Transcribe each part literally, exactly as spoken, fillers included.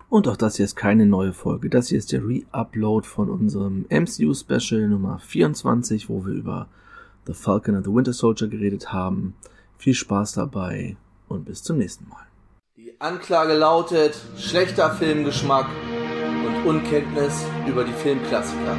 Und auch das hier ist keine neue Folge. Das hier ist der Re-Upload von unserem M C U-Special Nummer vierundzwanzig, wo wir über The Falcon and the Winter Soldier geredet haben. Viel Spaß dabei und bis zum nächsten Mal. Die Anklage lautet schlechter Filmgeschmack und Unkenntnis über die Filmklassiker.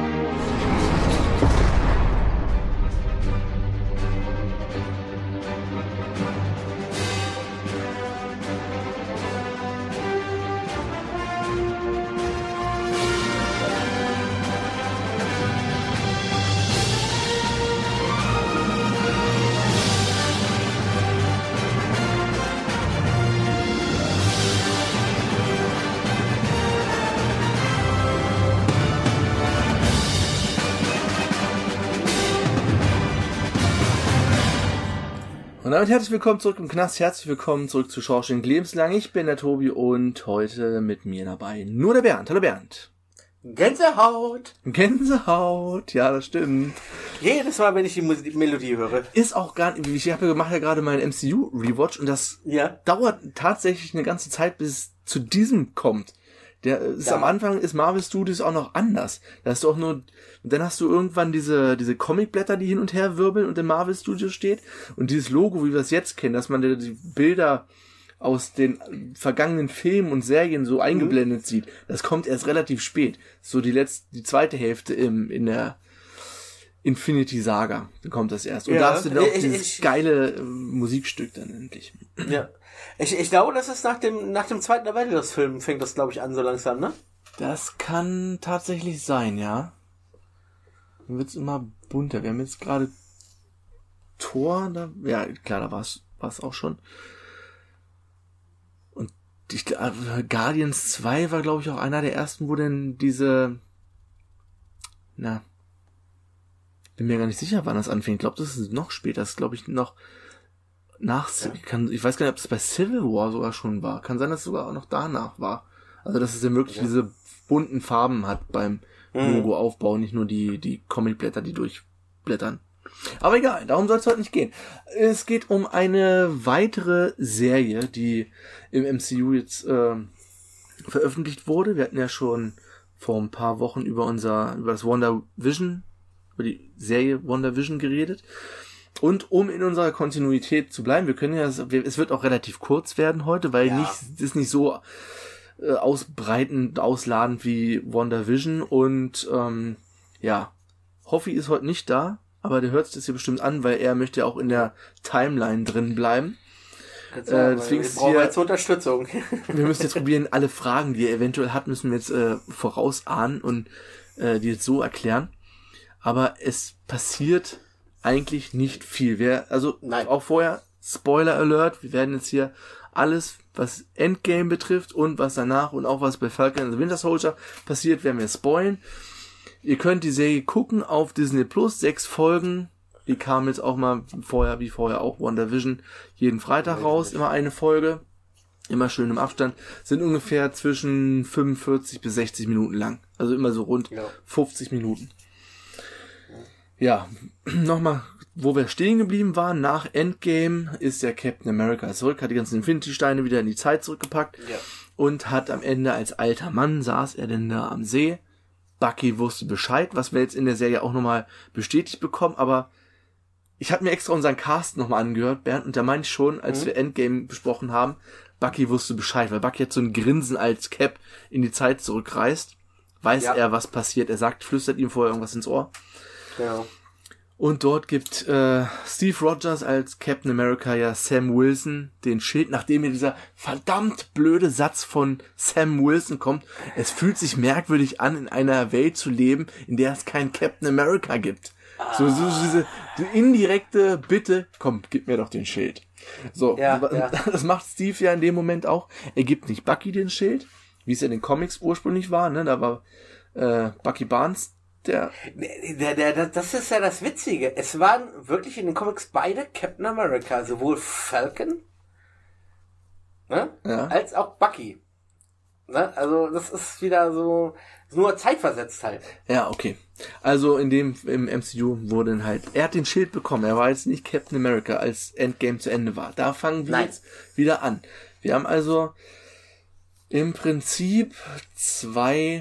Und damit herzlich willkommen zurück im Knast, herzlich willkommen zurück zu Shawshank Lebenslang. Ich bin der Tobi und heute mit mir dabei nur der Bernd. Hallo Bernd. Gänsehaut. Gänsehaut, ja, das stimmt. Jedes Mal, wenn ich die, Musik, die Melodie höre. Ist auch gar nicht, ich habe ja gemacht ja gerade meinen M C U-Rewatch und das ja. dauert tatsächlich eine ganze Zeit, bis es zu diesem kommt. Der ist ja. Am Anfang ist Marvel Studios auch noch anders. Da hast du auch nur, dann hast du irgendwann diese, diese Comicblätter, die hin und her wirbeln und im Marvel Studios steht. Und dieses Logo, wie wir es jetzt kennen, dass man die Bilder aus den vergangenen Filmen und Serien so eingeblendet mhm. sieht, das kommt erst relativ spät. So die letzte, die zweite Hälfte im, in der Infinity Saga, dann kommt das erst. Und ja. da hast du dann auch ich, dieses ich, geile äh, Musikstück dann endlich. Ja. Ich, ich glaube, das ist nach dem, nach dem zweiten Avengers-Film fängt das, glaube ich, an, so langsam, ne? Das kann tatsächlich sein, ja. Dann wird's immer bunter. Wir haben jetzt gerade Thor, da, ja, klar, da war's, war's auch schon. Und ich, Guardians zwei war, glaube ich, auch einer der ersten, wo denn diese, na, bin mir gar nicht sicher, wann das anfängt. Ich glaube, das ist noch später. Das ist, glaube ich, noch nach, ja. ich, kann, ich weiß gar nicht, ob es bei Civil War sogar schon war. Kann sein, dass es sogar auch noch danach war. Also, dass es ja wirklich ja. diese bunten Farben hat beim mhm. Logo-Aufbau, nicht nur die, die Comicblätter, die durchblättern. Aber egal, darum soll es heute nicht gehen. Es geht um eine weitere Serie, die im M C U jetzt äh, veröffentlicht wurde. Wir hatten ja schon vor ein paar Wochen über unser, über das WandaVision, über die Serie WandaVision geredet. Und um in unserer Kontinuität zu bleiben, wir können ja, es wird auch relativ kurz werden heute, weil ja. nicht, es ist nicht so äh, ausbreitend, ausladend wie WandaVision und ähm, ja, Hoffi ist heute nicht da, aber der hört sich das hier bestimmt an, weil er möchte ja auch in der Timeline drin bleiben. Äh, deswegen wir brauchen wir jetzt Unterstützung. Wir müssen jetzt probieren, alle Fragen, die er eventuell hat, müssen wir jetzt äh, vorausahnen und äh, die jetzt so erklären. Aber es passiert eigentlich nicht viel. Wir, also Nein. auch vorher, Spoiler Alert, wir werden jetzt hier alles, was Endgame betrifft und was danach und auch was bei Falcon and the Winter Soldier passiert, werden wir spoilen. Ihr könnt die Serie gucken auf Disney Plus, sechs Folgen. Die kamen jetzt auch mal vorher, wie vorher auch WandaVision, jeden Freitag raus, immer eine Folge. Immer schön im Abstand. Sind ungefähr zwischen fünfundvierzig bis sechzig Minuten lang. Also immer so rund ja. fünfzig Minuten. Ja, nochmal, wo wir stehen geblieben waren, nach Endgame ist der Captain America zurück, hat die ganzen Infinity-Steine wieder in die Zeit zurückgepackt ja. und hat am Ende als alter Mann, saß er denn da am See. Bucky wusste Bescheid, was wir jetzt in der Serie auch nochmal bestätigt bekommen, aber ich habe mir extra unseren Cast nochmal angehört, Bernd, und da meinte ich schon, als mhm. wir Endgame besprochen haben, Bucky wusste Bescheid, weil Bucky hat so ein Grinsen als Cap in die Zeit zurückreist, weiß ja. er, was passiert, er sagt, flüstert ihm vorher irgendwas ins Ohr. Ja. Und dort gibt äh, Steve Rogers als Captain America ja Sam Wilson den Schild, nachdem mir dieser verdammt blöde Satz von Sam Wilson kommt. Es fühlt sich merkwürdig an, in einer Welt zu leben, in der es keinen Captain America gibt. Ah. So, so diese die indirekte Bitte, komm, gib mir doch den Schild. So, ja, ja. Das macht Steve ja in dem Moment auch. Er gibt nicht Bucky den Schild, wie es in den Comics ursprünglich war, ne? Da war äh, Bucky Barnes Der, der, der, der, das ist ja das Witzige. Es waren wirklich in den Comics beide Captain America, sowohl Falcon ne, ja. als auch Bucky. Ne? Also das ist wieder so nur zeitversetzt halt. Ja, okay. Also in dem im M C U wurde dann halt, er hat den Schild bekommen. Er war jetzt nicht Captain America, als Endgame zu Ende war. Da fangen wir Nein. jetzt wieder an. Wir haben also Im Prinzip zwei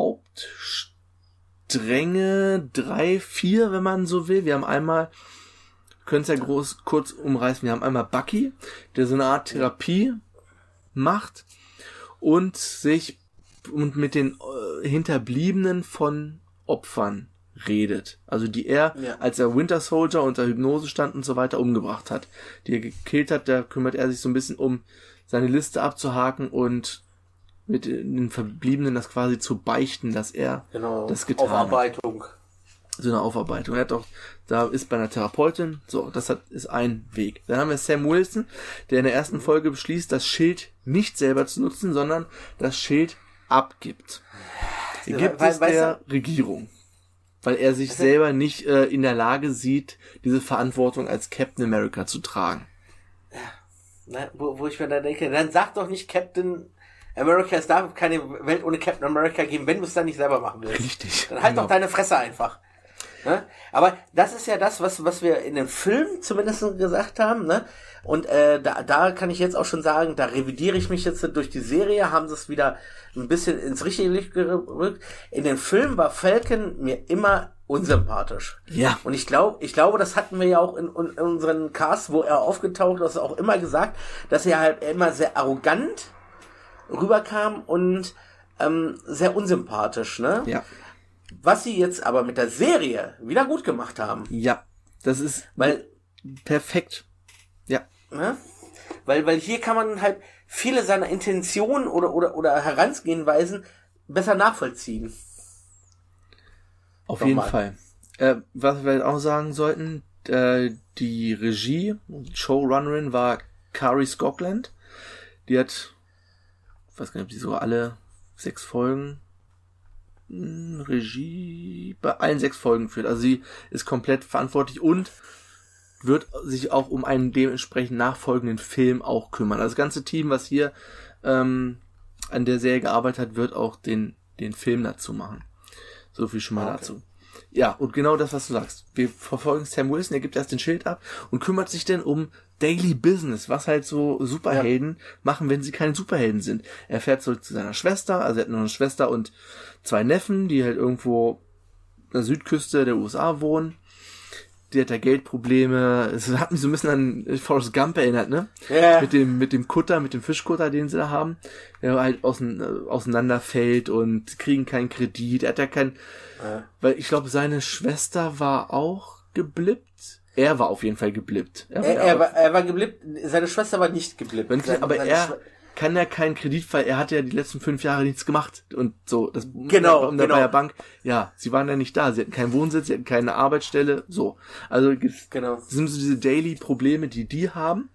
Hauptstränge, drei, vier, wenn man so will. Wir haben einmal, können es ja groß, kurz umreißen, wir haben einmal Bucky, der so eine Art Therapie macht und sich und mit den äh, Hinterbliebenen von Opfern redet. Also die er, ja. als er Winter Soldier unter Hypnose stand und so weiter, umgebracht hat. Die er gekillt hat, da kümmert er sich so ein bisschen um seine Liste abzuhaken und mit den Verbliebenen das quasi zu beichten, dass er genau. das getan Aufarbeitung. hat. So eine Aufarbeitung. Er hat auch, da ist bei einer Therapeutin, so, das hat, ist ein Weg. Dann haben wir Sam Wilson, der in der ersten Folge beschließt, das Schild nicht selber zu nutzen, sondern das Schild abgibt. Er gibt weil, es der du? Regierung. Weil er sich also, selber nicht äh, in der Lage sieht, diese Verantwortung als Captain America zu tragen. Ja, na, wo, wo ich mir dann denke, dann sag doch nicht Captain America, es darf keine Welt ohne Captain America geben, wenn du es dann nicht selber machen willst. Richtig. Dann halt genau. doch deine Fresse einfach. Ne? Aber das ist ja das, was was wir in dem Film zumindest gesagt haben. Ne? Und äh, da, da kann ich jetzt auch schon sagen, da revidiere ich mich jetzt durch die Serie, haben sie es wieder ein bisschen ins richtige Licht gerückt. In dem Film war Falcon mir immer unsympathisch. Ja. Und ich glaube, ich glaube, das hatten wir ja auch in, in, in unseren Cast, wo er aufgetaucht ist, auch immer gesagt, dass er halt immer sehr arrogant rüberkam und ähm, sehr unsympathisch, ne? Ja. Was sie jetzt aber mit der Serie wieder gut gemacht haben. Ja, das ist weil perfekt. Ja. Ne? Weil weil hier kann man halt viele seiner Intentionen oder oder oder Herangehensweisen besser nachvollziehen. Auf Nochmal. jeden Fall. Äh, was wir auch sagen sollten, äh, die Regie, Showrunnerin war Kari Skogland. Die hat, ich weiß gar nicht, ob die so alle sechs Folgen mh, Regie bei allen sechs Folgen führt. Also sie ist komplett verantwortlich und wird sich auch um einen dementsprechend nachfolgenden Film auch kümmern. Also das ganze Team, was hier ähm, an der Serie gearbeitet hat, wird auch den den Film dazu machen. So viel schon mal okay. dazu. Ja, und genau das, was du sagst. Wir verfolgen Sam Wilson, er gibt erst den Schild ab und kümmert sich dann um Daily Business, was halt so Superhelden ja. machen, wenn sie keine Superhelden sind. Er fährt zurück zu seiner Schwester, also er hat nur eine Schwester und zwei Neffen, die halt irgendwo an der Südküste der U S A wohnen. Die hat da Geldprobleme. Es hat mich so ein bisschen an Forrest Gump erinnert, ne? Ja. Mit dem, mit dem Kutter, mit dem Fischkutter, den sie da haben. Der halt ausein, auseinanderfällt und kriegen keinen Kredit. Er hat ja kein, ja. weil ich glaube, seine Schwester war auch geblippt. Er war auf jeden Fall geblippt. Er, er, er, war, er war geblippt, seine Schwester war nicht geblippt. Wenn, seine, aber seine er Schwe- kann ja keinen Kredit, weil er hat ja die letzten fünf Jahre nichts gemacht und so. Das genau, um genau. bei der Bank. Ja, sie waren ja nicht da. Sie hatten keinen Wohnsitz, sie hatten keine Arbeitsstelle. So, also gibt's, genau. das sind so diese Daily-Probleme, die die haben.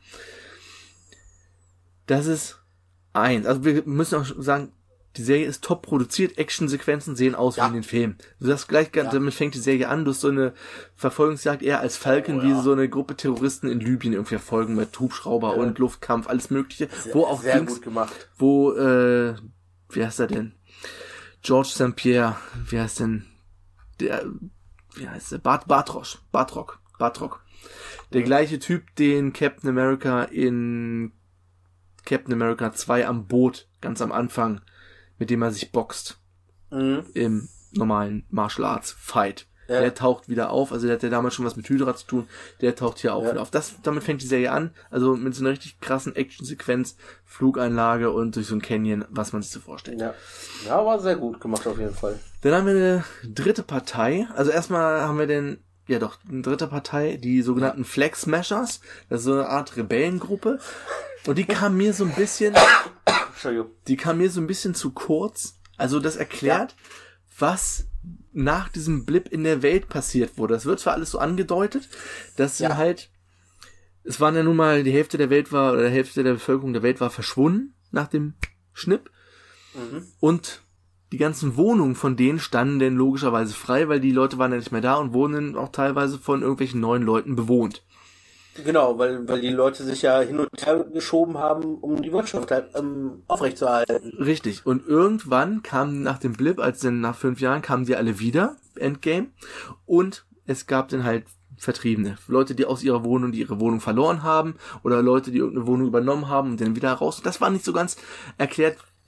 Das ist eins. Also wir müssen auch sagen, die Serie ist top produziert, Actionsequenzen sehen aus ja. wie in den Filmen. Du sagst gleich, ja. damit fängt die Serie an, du hast so eine Verfolgungsjagd eher als Falcon, oh, ja. wie so eine Gruppe Terroristen in Libyen irgendwie verfolgen mit Hubschrauber ja. und Luftkampf, alles mögliche. Sehr, wo auch sehr Dings, gut gemacht. Wo, äh, wie heißt er denn? George Saint Pierre, wie heißt denn der, wie heißt der? Bart, Bartrosch, Bartrock, Bartrock. Der ja. gleiche Typ, den Captain America in Captain America zwei am Boot, ganz am Anfang, mit dem er sich boxt. Mhm. Im normalen Martial Arts Fight. Ja. Der taucht wieder auf, also der hat ja damals schon was mit Hydra zu tun, der taucht hier auch ja. wieder auf. Das, damit fängt die Serie an, also mit so einer richtig krassen Actionsequenz, Flugeinlage und durch so ein Canyon, was man sich so vorstellt. Ja. ja, war sehr gut gemacht auf jeden Fall. Dann haben wir eine dritte Partei, also erstmal haben wir den, ja doch, eine dritte Partei, die sogenannten Flag Smashers, das ist so eine Art Rebellengruppe und die kam mir so ein bisschen, die kam mir so ein bisschen zu kurz, also das erklärt, ja. was nach diesem Blip in der Welt passiert wurde. Das wird zwar alles so angedeutet, dass ja. halt, es waren ja nun mal, die Hälfte der Welt war, oder die Hälfte der Bevölkerung der Welt war verschwunden nach dem Schnipp. Mhm. Und die ganzen Wohnungen von denen standen denn logischerweise frei, weil die Leute waren ja nicht mehr da und wurden auch teilweise von irgendwelchen neuen Leuten bewohnt. Genau, weil weil die Leute sich ja hin und her geschoben haben, um die Wirtschaft halt, ähm, aufrechtzuerhalten. Richtig. Und irgendwann kamen nach dem Blip, als dann nach fünf Jahren kamen die alle wieder, Endgame, und es gab dann halt Vertriebene. Leute, die aus ihrer Wohnung, die ihre Wohnung verloren haben, oder Leute, die irgendeine Wohnung übernommen haben und dann wieder raus. Das war nicht so ganz erklärt,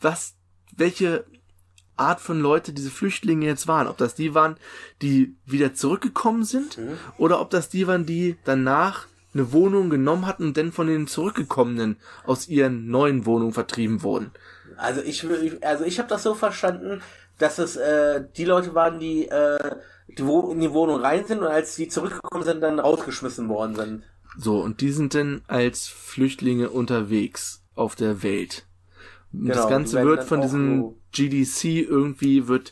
was, welche Art von Leute diese Flüchtlinge jetzt waren. Ob das die waren, die wieder zurückgekommen sind, mhm. oder ob das die waren, die danach eine Wohnung genommen hatten und dann von den Zurückgekommenen aus ihren neuen Wohnungen vertrieben wurden. Also ich, also ich habe das so verstanden, dass es äh, die Leute waren, die, äh, die wo in die Wohnung rein sind und als die zurückgekommen sind, dann rausgeschmissen worden sind. So, und die sind dann als Flüchtlinge unterwegs auf der Welt. Genau, das Ganze wird von diesem G D C irgendwie, wird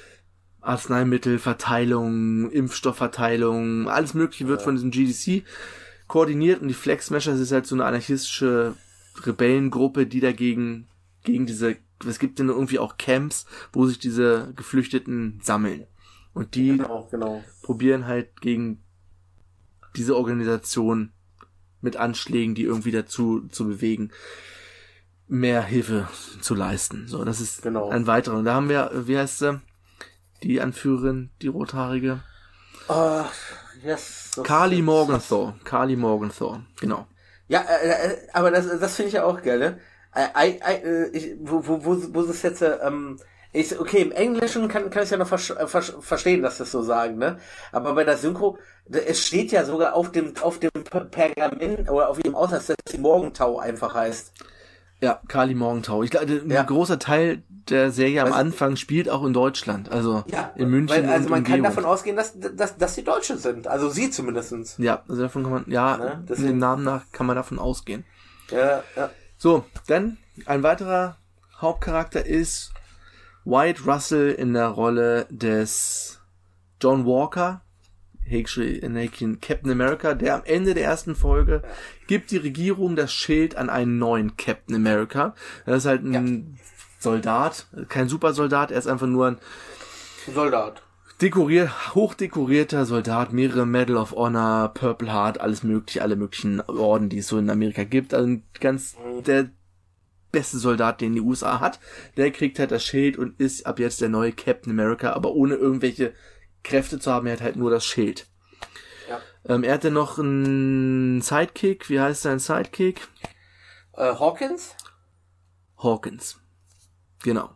Arzneimittelverteilung, Impfstoffverteilung, alles mögliche wird ja. von diesem G D C koordiniert und die Flag Smashers ist halt so eine anarchistische Rebellengruppe, die dagegen, gegen diese, es gibt dann irgendwie auch Camps, wo sich diese Geflüchteten sammeln. Und die genau, genau. probieren halt gegen diese Organisation mit Anschlägen, die irgendwie dazu zu bewegen, mehr Hilfe zu leisten. So, das ist genau. ein weiterer. Und da haben wir, wie heißt sie? Die Anführerin, die Rothaarige? Uh, yes. Karli Morgenthau. Karli Morgenthau, genau. Ja, äh, aber das, das finde ich ja auch geil, ne? I, I, I, ich, wo, wo, wo, wo ist jetzt, ähm, ich, okay, im Englischen kann, kann ich ja noch ver, ver, verstehen, dass das so sagen, ne? Aber bei der Synchro, es steht ja sogar auf dem, auf dem Pergament oder auf ihrem Ausweis, dass die Morgenthau einfach heißt. Ja, Karli Morgenthau. Ich glaube, ein ja. großer Teil der Serie am Anfang spielt auch in Deutschland, also ja, in München. Weil, also und man Umgebung. kann davon ausgehen, dass, dass, dass die Deutsche sind, also sie zumindestens. Ja, also davon kann man, ja, ne? Dem Namen nach kann man davon ausgehen. Ja, ja. So, dann ein weiterer Hauptcharakter ist Wyatt Russell in der Rolle des John Walker, Captain America, der am Ende der ersten Folge gibt die Regierung das Schild an einen neuen Captain America. Das ist halt ein ja. Soldat, kein Supersoldat, er ist einfach nur ein Soldat. Dekoriert, hochdekorierter Soldat, mehrere Medal of Honor, Purple Heart, alles mögliche, alle möglichen Orden, die es so in Amerika gibt. Also ganz der beste Soldat, den die U S A hat. Der kriegt halt das Schild und ist ab jetzt der neue Captain America, aber ohne irgendwelche Kräfte zu haben, er hat halt nur das Schild. Ja. Ähm, er hatte noch einen Sidekick. Wie heißt sein Sidekick? Äh, Hawkins? Hawkins. Genau.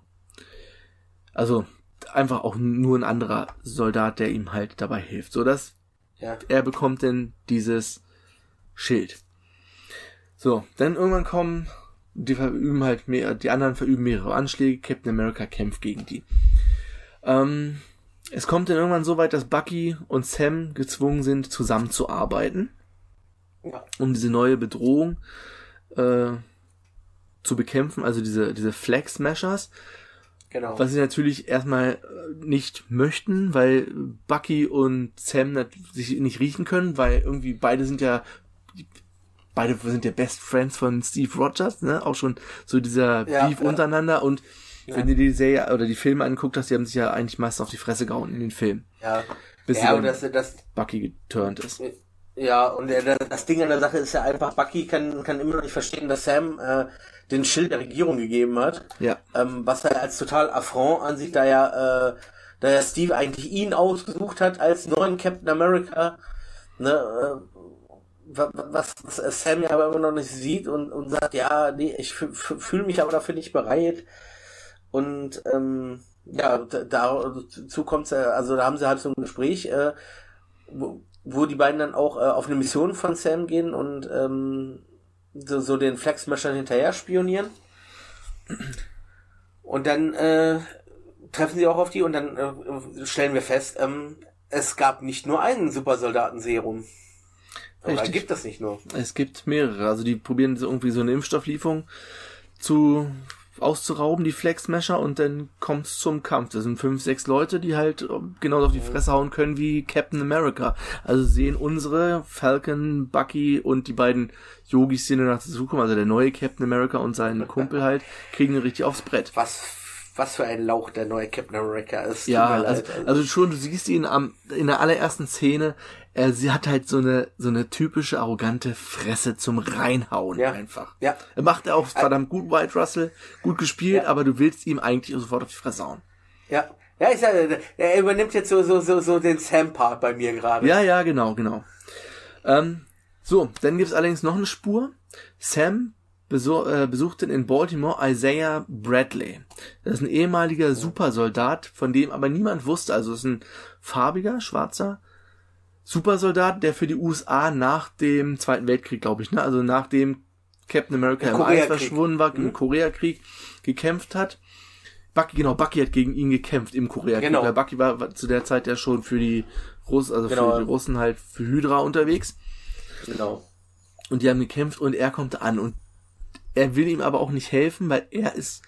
Also einfach auch nur ein anderer Soldat, der ihm halt dabei hilft, so dass ja. er bekommt denn dieses Schild. So, dann irgendwann kommen die verüben halt mehr, die anderen verüben mehrere Anschläge. Captain America kämpft gegen die. Ähm, Es kommt dann irgendwann so weit, dass Bucky und Sam gezwungen sind, zusammenzuarbeiten, ja. um diese neue Bedrohung äh, zu bekämpfen, also diese diese Flag Smashers. Genau. Was sie natürlich erstmal nicht möchten, weil Bucky und Sam sich nicht riechen können, weil irgendwie beide sind ja beide sind ja Best Friends von Steve Rogers, ne? Auch schon so dieser ja, Beef ja. untereinander und ja. wenn du die Serie oder die Filme anguckt hast, die haben sich ja eigentlich meist auf die Fresse gehauen in den Filmen. Ja. Bis ja, und das, das Bucky geturnt ist. Ja, und der, das Ding an der Sache ist ja einfach, Bucky kann, kann immer noch nicht verstehen, dass Sam äh, den Schild der Regierung gegeben hat. Ja. Ähm, was er als total Affront ansieht, da ja, äh, da ja Steve eigentlich ihn ausgesucht hat als neuen Captain America. Ne, äh, was, was Sam ja aber immer noch nicht sieht und, und sagt, ja, nee, ich fühle mich aber dafür nicht bereit. Und ähm, ja, da, dazu kommt's, also da haben sie halt so ein Gespräch, äh, wo, wo die beiden dann auch äh, auf eine Mission von Sam gehen und ähm, so, so den Flag Smashern hinterher spionieren. Und dann äh, treffen sie auch auf die und dann äh, stellen wir fest, ähm, es gab nicht nur einen Supersoldaten-Serum. Oder gibt es nicht nur? Es gibt mehrere. Also die probieren so irgendwie so eine Impfstofflieferung zu auszurauben, die Flag Smasher, und dann kommt's zum Kampf. Das sind fünf, sechs Leute, die halt genauso auf die Fresse hauen können wie Captain America. Also sehen unsere Falcon, Bucky und die beiden Yogis, die danach dazu kommen, also der neue Captain America und sein Kumpel halt, kriegen richtig aufs Brett. Was Was für ein Lauch der neue Captain America ist. Ja, also, also schon, du siehst ihn am, in der allerersten Szene, er, sie hat halt so eine, so eine typische arrogante Fresse zum Reinhauen ja. einfach. Ja. Er macht er auch verdammt gut, Wyatt Russell, gut gespielt, ja. aber du willst ihm eigentlich sofort auf die Fresse hauen. Ja. Ja, ich sage, er übernimmt jetzt so, so, so, so den Sam-Part bei mir gerade. Ja, ja, genau, genau. Ähm, so, dann gibt's allerdings noch eine Spur. Sam beso- äh, besuchten in Baltimore Isaiah Bradley. Das ist ein ehemaliger Supersoldat, von dem aber niemand wusste. Also es ist ein farbiger, schwarzer Supersoldat, der für die U S A nach dem Zweiten Weltkrieg, glaube ich, ne, also nachdem Captain America im Eis verschwunden war, mhm. im Koreakrieg gekämpft hat. Bucky, genau, Bucky hat gegen ihn gekämpft im Koreakrieg. Genau. Weil Bucky war, war zu der Zeit ja schon für die Russen, also genau. für die Russen halt für Hydra unterwegs. Genau. Und die haben gekämpft und er kommt an und er will ihm aber auch nicht helfen, weil er ist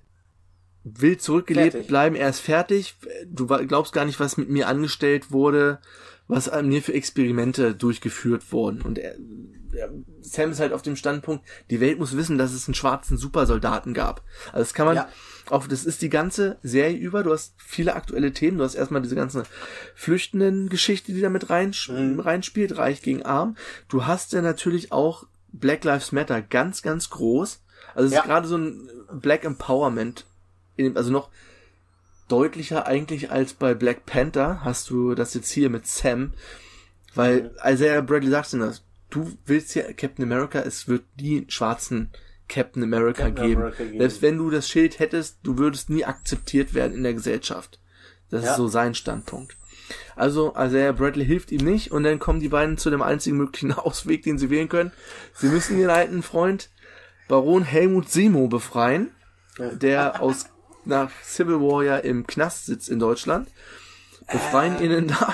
will zurückgelebt fertig. bleiben, er ist fertig. Du glaubst gar nicht, was mit mir angestellt wurde, was an mir für Experimente durchgeführt wurden. Und er, er, Sam ist halt auf dem Standpunkt, die Welt muss wissen, dass es einen schwarzen Supersoldaten gab. Also das kann man, ja. auch das ist die ganze Serie über, du hast viele aktuelle Themen, du hast erstmal diese ganze Flüchtenden-Geschichte, die da mit rein, mhm. reinspielt, Reich gegen Arm. Du hast ja natürlich auch Black Lives Matter, ganz, ganz groß. Also es ja. ist gerade so ein Black Empowerment, also noch deutlicher eigentlich als bei Black Panther hast du das jetzt hier mit Sam, weil mhm. Isaiah Bradley sagt denn das, du willst ja Captain America, es wird nie einen schwarzen Captain America, Captain geben. America geben. Selbst wenn du das Schild hättest, du würdest nie akzeptiert werden in der Gesellschaft. Das ja. ist so sein Standpunkt. Also Isaiah Bradley hilft ihm nicht und dann kommen die beiden zu dem einzigen möglichen Ausweg, den sie wählen können. Sie müssen ihren alten Freund Baron Helmut Zemo befreien, der aus nach Civil War ja im Knast sitzt in Deutschland. Befreien äh, ihn da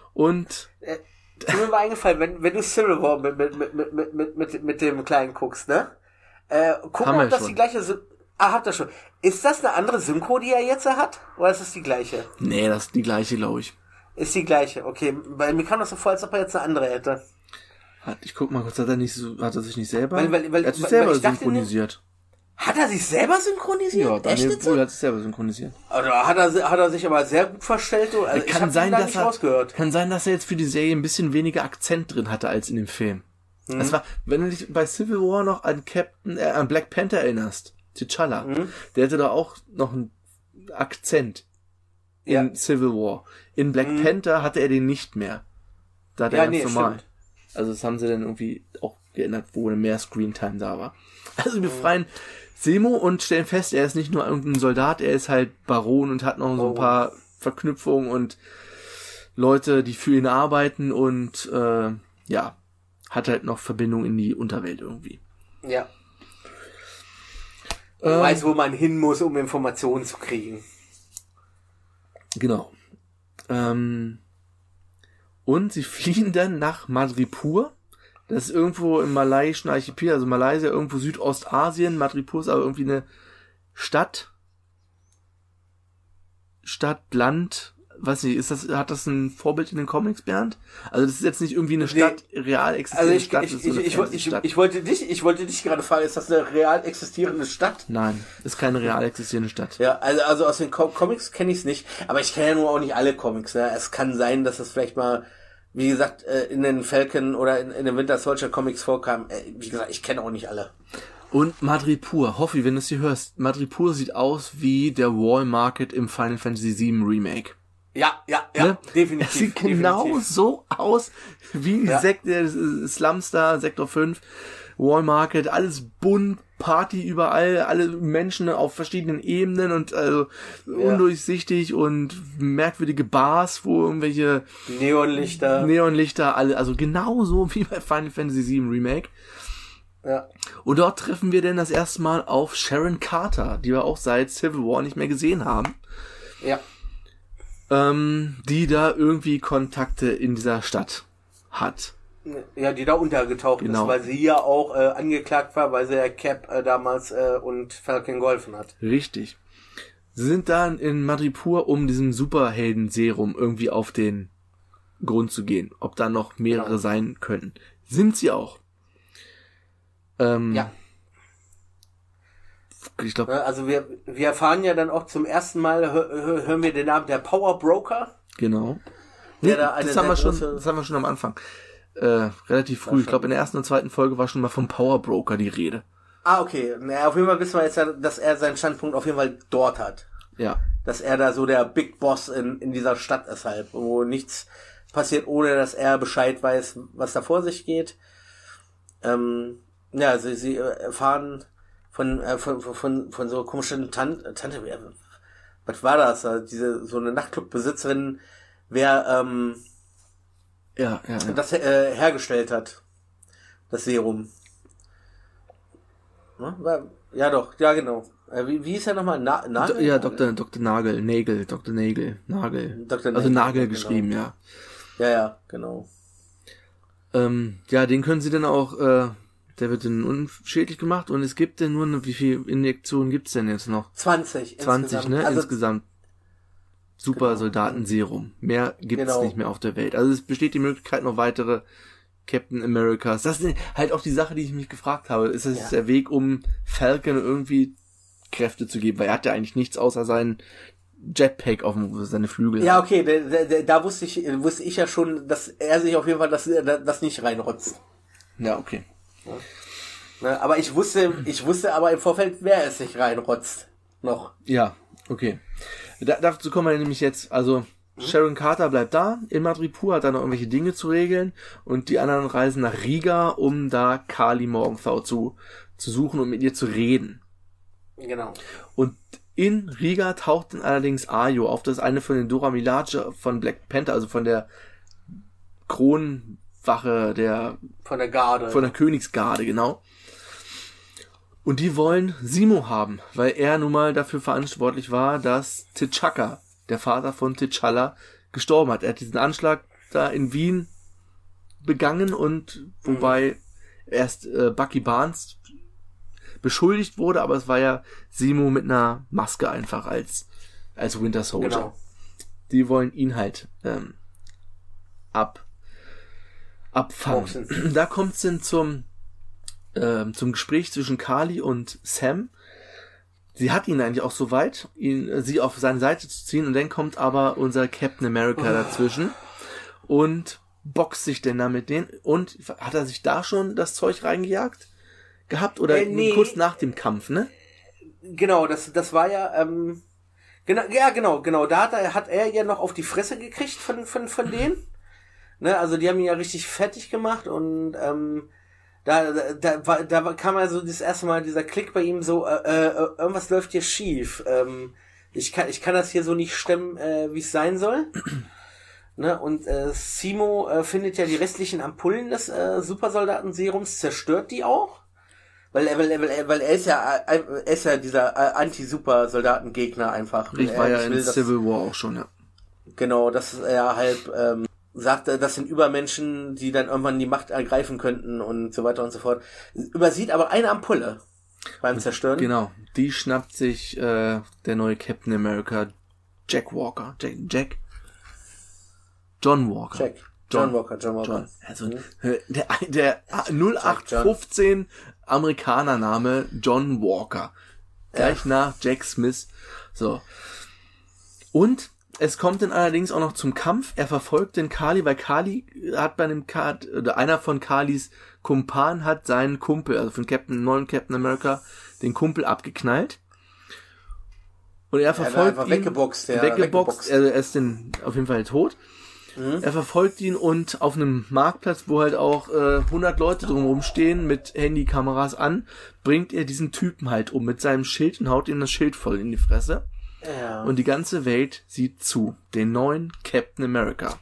und äh, ist mir mal eingefallen, wenn, wenn du Civil War mit, mit, mit, mit, mit, mit, mit dem Kleinen guckst, ne? Äh, guck mal, ob das schon. die gleiche Syn- Ah, habt ihr schon. Ist das eine andere Synchro, die er jetzt hat? Oder ist das die gleiche? Nee, das ist die gleiche, glaube ich. Ist die gleiche, okay. Weil mir kam das so vor, als ob er jetzt eine andere hätte. Hat, ich guck mal kurz, hat er nicht so, hat er sich nicht selber? Weil, weil, weil, er hat sich weil, selber weil synchronisiert. Dachte, hat er sich selber synchronisiert? Ja, Daniel Brühl hat sich selber synchronisiert. Oder hat er, hat er sich aber sehr gut verstellt? Also kann sein, dass er, rausgehört. kann sein, dass er jetzt für die Serie ein bisschen weniger Akzent drin hatte als in dem Film. Mhm. Das war, wenn du dich bei Civil War noch an Captain, äh, an Black Panther erinnerst, T'Challa, mhm. der hatte da auch noch einen Akzent in ja. Civil War. In Black mhm. Panther hatte er den nicht mehr. Da hat er ja, ganz nee, normal. Stimmt. Also das haben sie dann irgendwie auch geändert, wo mehr Screentime da war. Also wir befreien mhm. Zemo und stellen fest, er ist nicht nur irgendein Soldat, er ist halt Baron und hat noch so ein paar Verknüpfungen und Leute, die für ihn arbeiten und äh, ja, hat halt noch Verbindung in die Unterwelt irgendwie. Ja. Man ähm, weiß, wo man hin muss, um Informationen zu kriegen. Genau. Ähm, und sie fliehen dann nach Madripoor. Das ist irgendwo im malaiischen Archipel, also Malaysia, irgendwo Südostasien. Madripoor ist aber irgendwie eine Stadt. Stadt, Land. Weiß nicht, ist das, hat das ein Vorbild in den Comics, Bernd? Also das ist jetzt nicht irgendwie eine Stadt, nee. real existierende also ich, Stadt. Ich, ich, so ich, ich, ich, ich wollte dich, ich wollte dich gerade fragen, ist das eine real existierende Stadt? Nein, ist keine real existierende Stadt. Ja, also, also aus den Co- Comics kenne ich es nicht, aber ich kenne ja nur auch nicht alle Comics, ne? Es kann sein, dass es vielleicht mal, wie gesagt, in den Falcon oder in, in den Winter Soldier Comics vorkam. Wie gesagt, ich kenne auch nicht alle. Und Madripoor, Hoffi, wenn du es hier hörst, Madripoor sieht aus wie der Wall Market im Final Fantasy sieben Remake. Ja, ja, ja, ne? definitiv. Es sieht genau definitiv. so aus wie ja. Sekt, äh, Slumstar, Sektor fünf, Wall Market, alles bunt, Party überall, alle Menschen auf verschiedenen Ebenen und also ja. undurchsichtig und merkwürdige Bars, wo irgendwelche Neonlichter, Neonlichter, alle, also genauso wie bei Final Fantasy sieben Remake. Ja. Und dort treffen wir denn das erste Mal auf Sharon Carter, die wir auch seit Civil War nicht mehr gesehen haben. Ja. Ähm, die da irgendwie Kontakte in dieser Stadt hat. Ja, die da untergetaucht genau. ist, weil sie ja auch äh, angeklagt war, weil sie ja Cap äh, damals äh, und Falcon geholfen hat. Richtig. Sie sind dann in Madripoor, um diesem Superhelden-Serum irgendwie auf den Grund zu gehen. Ob da noch mehrere genau. sein können. Sind sie auch. Ähm, ja. Ich glaub, also wir wir erfahren ja dann auch zum ersten Mal, hör, hören wir den Namen der Power Broker. Genau. Nee, da eine das, haben wir schon, das haben wir schon am Anfang. Äh, relativ früh. Ich glaube, in der ersten und zweiten Folge war schon mal vom Power Broker die Rede. Ah, okay. Naja, auf jeden Fall wissen wir jetzt ja, dass er seinen Standpunkt auf jeden Fall dort hat. Ja. Dass er da so der Big Boss in, in dieser Stadt ist halt, wo nichts passiert, ohne dass er Bescheid weiß, was da vor sich geht. Ähm, Ja, sie, sie erfahren von, äh, von, von, von so komischen Tante, Tante, was war das? Diese, so eine Nachtclub-Besitzerin, wer, ähm, ja, ja, ja. das äh, hergestellt hat. Das Serum. Ja, doch, ja, genau. Wie, wie ist er nochmal? Na, Nagel? Ja, Doktor Doktor Nagel, Nagel, Doktor Nagel, Nagel. Doktor also Nagel, Nagel geschrieben, genau. ja. Ja, ja, genau. Ähm, ja, den können sie dann auch, äh, der wird dann unschädlich gemacht und es gibt denn nur, wie viele Injektionen gibt's denn jetzt noch? zwanzig. zwanzig, insgesamt. Ne? Also insgesamt. Super genau. Soldatenserum. Mehr gibt's genau. nicht mehr auf der Welt. Also es besteht die Möglichkeit, noch weitere Captain Americas. Das ist halt auch die Sache, die ich mich gefragt habe. Ist das ja. der Weg, um Falcon irgendwie Kräfte zu geben? Weil er hat ja eigentlich nichts außer seinen Jetpack auf dem, seine Flügel. Ja, okay, da, da, da wusste ich, wusste ich ja schon, dass er sich auf jeden Fall das, das nicht reinrotzt. Ja, okay. Ja. Aber ich wusste, ich wusste aber im Vorfeld, wer es sich reinrotzt. Noch. Ja, okay. Da, dazu kommen wir nämlich jetzt, also Sharon Carter bleibt da, in Madripoor hat da noch irgendwelche Dinge zu regeln und die anderen reisen nach Riga, um da Karli Morgenthau zu, zu suchen und mit ihr zu reden. Genau. Und in Riga taucht dann allerdings Ayo auf, das ist eine von den Dora Milaje von Black Panther, also von der Kronwache der... Von der Garde. Von der Königsgarde, genau. Und die wollen Zemo haben, weil er nun mal dafür verantwortlich war, dass T'Chaka, der Vater von T'Challa, gestorben hat. Er hat diesen Anschlag da in Wien begangen und wobei mhm. erst äh, Bucky Barnes beschuldigt wurde, aber es war ja Zemo mit einer Maske einfach als als Winter Soldier. Genau. Die wollen ihn halt ähm, ab abfangen. Boxen. Da kommt es dann zum ähm, zum Gespräch zwischen Karli und Sam. Sie hat ihn eigentlich auch so weit, ihn, sie auf seine Seite zu ziehen und dann kommt aber unser Captain America oh. dazwischen und boxt sich denn da mit denen und hat er sich da schon das Zeug reingejagt gehabt oder äh, nee. kurz nach dem Kampf, ne? Genau, das das war ja ähm, genau ja genau genau da hat er hat er ja noch auf die Fresse gekriegt von von von denen, ne? Also die haben ihn ja richtig fertig gemacht und ähm, Da, da, da, da kam also das erste Mal dieser Klick bei ihm so, äh, äh, irgendwas läuft hier schief. Ähm, ich kann, ich kann das hier so nicht stemmen, äh, wie es sein soll. Ne? Und äh, Zemo äh, findet ja die restlichen Ampullen des äh, Supersoldatenserums, zerstört die auch. Weil er, weil er, weil er, weil er ist ja, er ist ja dieser Anti-Super-Soldatengegner einfach. Ich war ja in will, Civil War auch schon, ja. Genau, dass er halt, ähm, sagt, das sind Übermenschen, die dann irgendwann die Macht ergreifen könnten und so weiter und so fort. Übersieht aber eine Ampulle beim Zerstören. Genau, die schnappt sich äh, der neue Captain America, Jack Walker. Jack, Jack? John Walker. Jack. John, John Walker, John Walker. John. Also mhm. der, der null acht fünfzehn Amerikanername John Walker. Gleich ja. nach Jack Smith. So. Und es kommt dann allerdings auch noch zum Kampf. Er verfolgt den Karli, weil Karli hat bei einem Kart, oder einer von Karlis Kumpan hat seinen Kumpel, also von Captain, neuen Captain America, den Kumpel abgeknallt. Und er verfolgt er ihn. Weggeboxt, ja, weggeboxt. weggeboxt. Er, er ist dann auf jeden Fall tot. Mhm. Er verfolgt ihn und auf einem Marktplatz, wo halt auch äh, hundert Leute drumherum stehen mit Handykameras an, bringt er diesen Typen halt um mit seinem Schild und haut ihm das Schild voll in die Fresse. Ja. Und die ganze Welt sieht zu. Den neuen Captain America.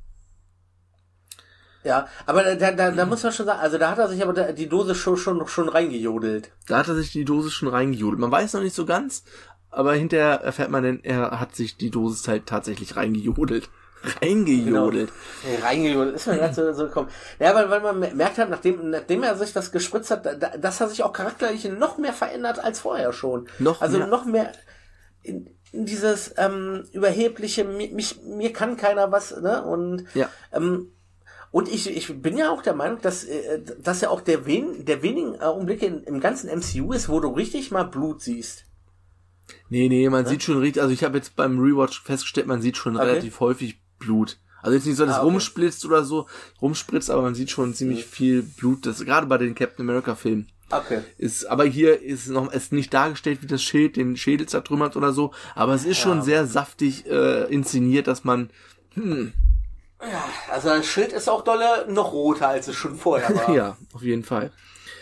Ja, aber da, da, da muss man schon sagen, also da hat er sich aber die Dose schon, schon, schon reingejodelt. Da hat er sich die Dose schon reingejodelt. Man weiß noch nicht so ganz, aber hinterher erfährt man denn, er hat sich die Dose halt tatsächlich reingejodelt. Reingejodelt. Genau. Reingejodelt. Ist mir gerade so, so gekommen. Ja, weil, weil man merkt hat, nachdem, nachdem er sich das gespritzt hat, da, dass er sich auch charakterlich noch mehr verändert als vorher schon. Noch also mehr. noch mehr in, in dieses ähm, überhebliche, mich, mir kann keiner was, ne? Und ja. ähm, und ich ich bin ja auch der Meinung, dass äh, dass ja auch der wen der wenigen Augenblicke in, im ganzen M C U ist, wo du richtig mal Blut siehst. Nee, nee, man ne? sieht schon richtig, also ich habe jetzt beim Rewatch festgestellt, man sieht schon okay. relativ häufig Blut. Also jetzt nicht so, dass es ah, okay. rumsplitzt oder so, rumspritzt, aber man sieht schon ziemlich mhm. viel Blut, das gerade bei den Captain America Filmen. Okay. Ist, aber hier ist noch, ist nicht dargestellt, wie das Schild den Schädel zertrümmert oder so, aber es ist ja. schon sehr saftig äh, inszeniert, dass man, hm. Ja, also das Schild ist auch dolle noch roter, als es schon vorher war. Ja, auf jeden Fall.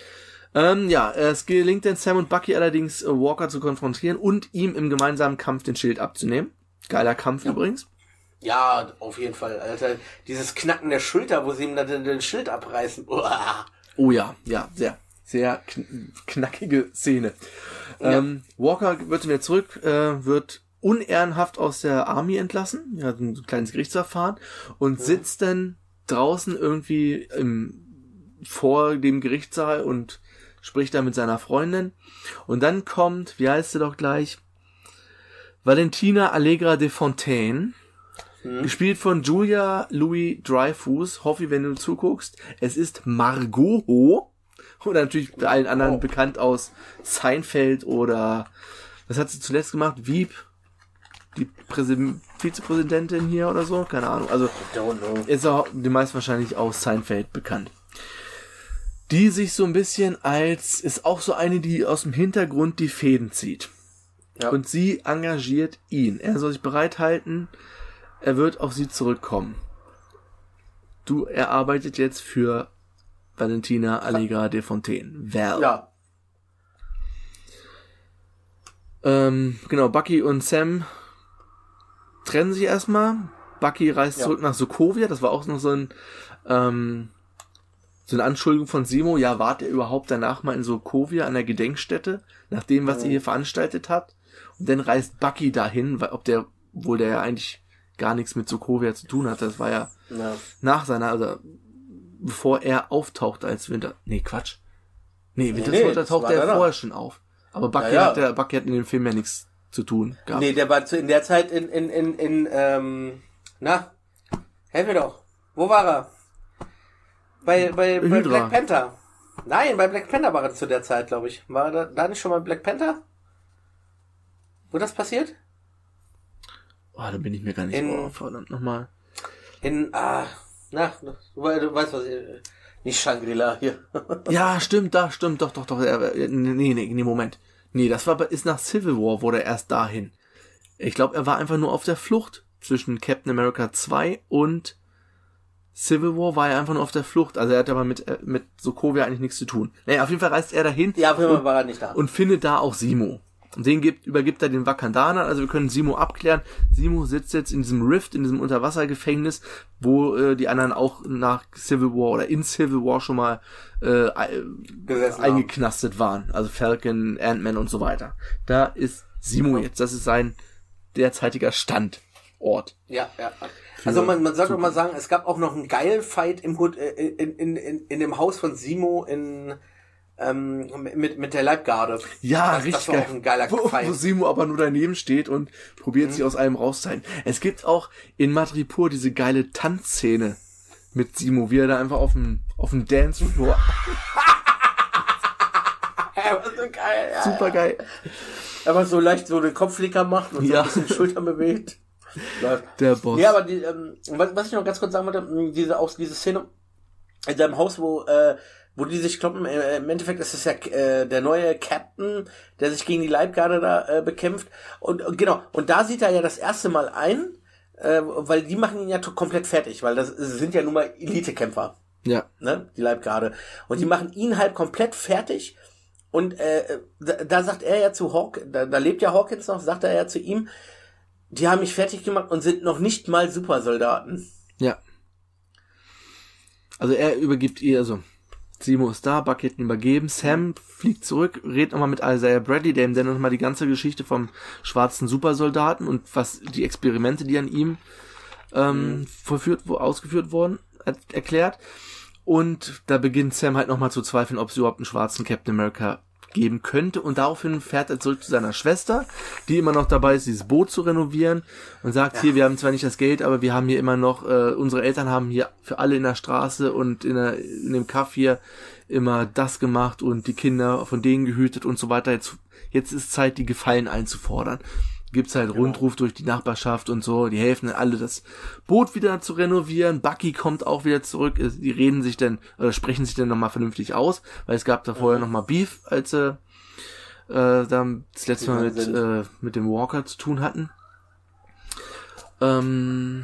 Ähm, ja, es gelingt dann Sam und Bucky allerdings, Walker zu konfrontieren und ihm im gemeinsamen Kampf den Schild abzunehmen. Geiler Kampf ja. übrigens. Ja, auf jeden Fall, Alter. Dieses Knacken der Schulter, wo sie ihm dann den, den Schild abreißen. Uah. Oh ja, ja, sehr, sehr kn- knackige Szene. Ja. Ähm, Walker wird wieder zurück, äh, wird unehrenhaft aus der Army entlassen. Er hat ein kleines Gerichtsverfahren und ja. sitzt dann draußen irgendwie im, vor dem Gerichtssaal und spricht da mit seiner Freundin. Und dann kommt, wie heißt sie doch gleich, Valentina Allegra de Fontaine, hm. gespielt von Julia Louis-Dreyfus. Hoffi, wenn du zuguckst. Es ist Margot. Oder natürlich bei allen anderen oh. bekannt aus Seinfeld oder, was hat sie zuletzt gemacht? Wieb, die Präsi- Vizepräsidentin hier oder so? Keine Ahnung. Also, ist auch die meisten wahrscheinlich aus Seinfeld bekannt. Die sich so ein bisschen als, ist auch so eine, die aus dem Hintergrund die Fäden zieht. Ja. Und sie engagiert ihn. Er soll sich bereithalten, er wird auf sie zurückkommen. Du, er arbeitet jetzt für Valentina Allegra de Fontaine. Val. Ja. Ähm, genau, Bucky und Sam trennen sich erstmal. Bucky reist ja. zurück nach Sokovia. Das war auch noch so ein, ähm, so eine Anschuldigung von Simo. Ja, wart er überhaupt danach mal in Sokovia an der Gedenkstätte, nach dem, was mhm. er hier veranstaltet hat? Und dann reist Bucky dahin, weil, ob der, obwohl der ja eigentlich gar nichts mit Sokovia zu tun hatte. Das war ja, ja. nach seiner, also, bevor er auftaucht als Winter, nee, Quatsch. Nee, Winter nee, nee, taucht er vorher schon auf. Aber Bucky ja, ja. hat der, Bucky hat in dem Film ja nichts zu tun gehabt. Nee, der war zu, in der Zeit in, in, in, in, ähm, na, helf mir doch. Wo war er? Bei, bei, bei Black Panther. Nein, bei Black Panther war er zu der Zeit, glaube ich. War er da, da nicht schon mal Black Panther? Wo das passiert? Oh, da bin ich mir gar nicht in, oh, verdammt nochmal. In, ah, na, du, du weißt was, nicht Shangri-La hier. Ja, stimmt, da, stimmt, doch, doch, doch, nee, nee, nee, Moment. Nee, das war, ist nach Civil War, wurde er erst dahin. Ich glaube, er war einfach nur auf der Flucht zwischen Captain America zwei und Civil War war er einfach nur auf der Flucht. Also er hat aber mit, mit Sokovia eigentlich nichts zu tun. Naja, auf jeden Fall reist er dahin. Ja, auf jeden Fall war er nicht da. Und findet da auch Simo. Und den gibt, übergibt er den Wakandanern, also wir können Simo abklären. Simo sitzt jetzt in diesem Rift, in diesem Unterwassergefängnis, wo äh, die anderen auch nach Civil War oder in Civil War schon mal äh, eingeknastet haben. waren. Also Falcon, Ant-Man und so weiter. Da ist Simo ja. jetzt, das ist sein derzeitiger Standort. Ja, ja. Also man, man sollte auch mal sagen, es gab auch noch einen geilen Fight im Hood, äh, in, in, in, in dem Haus von Simo in Ähm, mit mit der Leibgarde. Ja, das, richtig das war geil. Auch ein geiler wo, wo Simo aber nur daneben steht und probiert mhm. sich aus allem rauszuhalten. Es gibt auch in Madripoor diese geile Tanzszene mit Simo, wie er da einfach auf dem auf dem Dancefloor. Ja, war so geil. Ja, super geil. Aber so leicht so den Kopflicker macht und so ja. ein bisschen Schultern bewegt. Der Boss. Ja, aber die, ähm, was, was ich noch ganz kurz sagen wollte, diese auch diese Szene in seinem Haus, wo äh, wo die sich kloppen, äh, im Endeffekt ist es ja äh, der neue Captain, der sich gegen die Leibgarde da äh, bekämpft. Und, und genau, und da sieht er ja das erste Mal ein, äh, weil die machen ihn ja t- komplett fertig, weil das sind ja nun mal Elitekämpfer. Ja. Ne, die Leibgarde. Und die machen ihn halt komplett fertig. Und äh, da, da sagt er ja zu Hawk, da, da lebt ja Hawkins noch, sagt er ja zu ihm, die haben mich fertig gemacht und sind noch nicht mal Supersoldaten. Ja. Also er übergibt ihr, also Simo ist da, Bucky hat ihn übergeben, Sam fliegt zurück, redet nochmal mit Isaiah Bradley, der ihm dann nochmal die ganze Geschichte vom schwarzen Supersoldaten und was die Experimente, die an ihm ähm, mhm. vollführt, wo ausgeführt wurden, erklärt. Und da beginnt Sam halt nochmal zu zweifeln, ob es überhaupt einen schwarzen Captain America geben könnte. Und daraufhin fährt er zurück zu seiner Schwester, die immer noch dabei ist, dieses Boot zu renovieren und sagt, ja. hier, wir haben zwar nicht das Geld, aber wir haben hier immer noch, äh, unsere Eltern haben hier für alle in der Straße und in, der, in dem Kaff hier immer das gemacht und die Kinder von denen gehütet und so weiter. Jetzt, jetzt ist Zeit, die Gefallen einzufordern. Gibt's halt genau. Rundruf durch die Nachbarschaft und so, die helfen dann alle, das Boot wieder zu renovieren. Bucky kommt auch wieder zurück, die reden sich dann, oder sprechen sich dann nochmal vernünftig aus, weil es gab da vorher mhm. nochmal Beef, als sie äh, dann das letzte Mal mit, äh, mit dem Walker zu tun hatten. Ähm,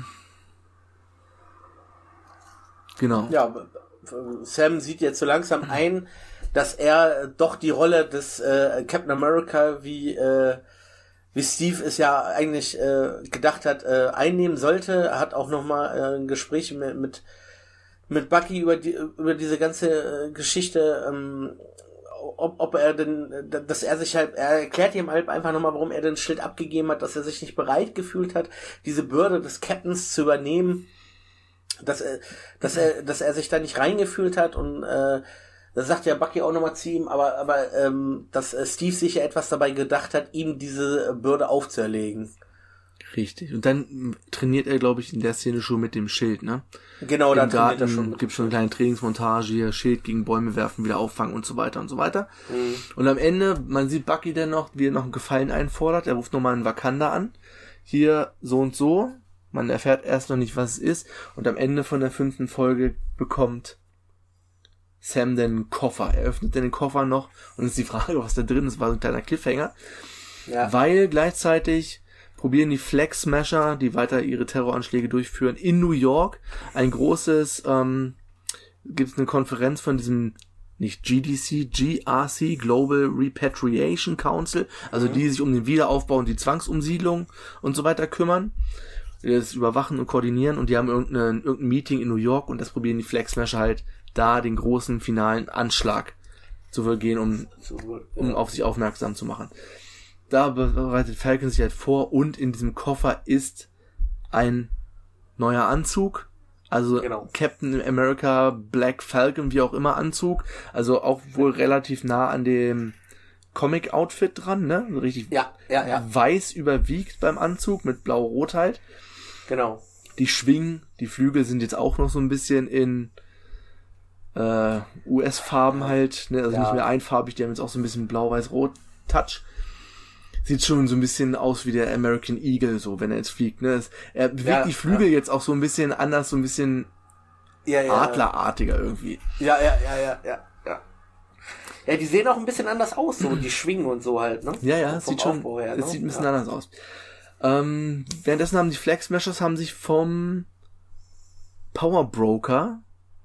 genau. Ja, Sam sieht jetzt so langsam ein, dass er doch die Rolle des äh, Captain America, wie äh, wie Steve es ja eigentlich äh, gedacht hat, äh, einnehmen sollte. Er hat auch nochmal äh, ein Gespräch mit, mit mit Bucky über die über diese ganze äh, Geschichte, ähm, ob, ob er denn, dass er sich halt, er erklärt ihm halt einfach nochmal, warum er den Schild abgegeben hat, dass er sich nicht bereit gefühlt hat, diese Bürde des Captains zu übernehmen, dass er, dass er, dass er sich da nicht reingefühlt hat und äh, das sagt ja Bucky auch nochmal zu ihm, aber, aber ähm, dass äh, Steve sich ja etwas dabei gedacht hat, ihm diese Bürde aufzuerlegen. Richtig. Und dann trainiert er, glaube ich, in der Szene schon mit dem Schild, ne? Genau, da trainiert er schon. Gibt schon eine kleine Trainingsmontage hier, Schild gegen Bäume werfen, wieder auffangen und so weiter und so weiter. Mhm. Und am Ende, man sieht Bucky dann noch, wie er noch einen Gefallen einfordert. Er ruft nochmal einen Wakanda an. Hier so und so. Man erfährt erst noch nicht, was es ist. Und am Ende von der fünften Folge bekommt Sam den Koffer. Er öffnet dann den Koffer noch und ist die Frage, was da drin ist, war so ein kleiner Cliffhanger. Ja. Weil gleichzeitig probieren die Flag Smasher, die weiter ihre Terroranschläge durchführen, in New York ein großes, ähm, gibt es eine Konferenz von diesem, nicht G D C, G R C, Global Repatriation Council, also mhm. die sich um den Wiederaufbau und die Zwangsumsiedlung und so weiter kümmern, die das überwachen und koordinieren, und die haben irgendein, irgendein Meeting in New York und das probieren die Flag Smasher halt da den großen finalen Anschlag zu vergehen, um, um auf sich aufmerksam zu machen. Da bereitet Falcon sich halt vor, und in diesem Koffer ist ein neuer Anzug, also genau. Captain America Black Falcon, wie auch immer Anzug, also auch wohl relativ nah an dem Comic-Outfit dran, ne? So richtig ja, ja, ja. weiß überwiegt beim Anzug mit blau-rot halt. Genau. Die Schwingen, die Flügel sind jetzt auch noch so ein bisschen in äh, U S-Farben halt, ne? Also ja. nicht mehr einfarbig, die haben jetzt auch so ein bisschen blau-weiß-rot-Touch. Sieht schon so ein bisschen aus wie der American Eagle, so, wenn er jetzt fliegt, ne? Es, er bewegt ja, die Flügel ja. jetzt auch so ein bisschen anders, so ein bisschen ja, ja, adlerartiger irgendwie. Ja, ja, ja, ja, ja, ja. Ja, die sehen auch ein bisschen anders aus, so, die Schwingen und so halt, ne? Ja, ja, es sieht schon, her, ne? es sieht ein bisschen ja. anders aus. Ähm, währenddessen haben die Flag Smashers haben sich vom Power Broker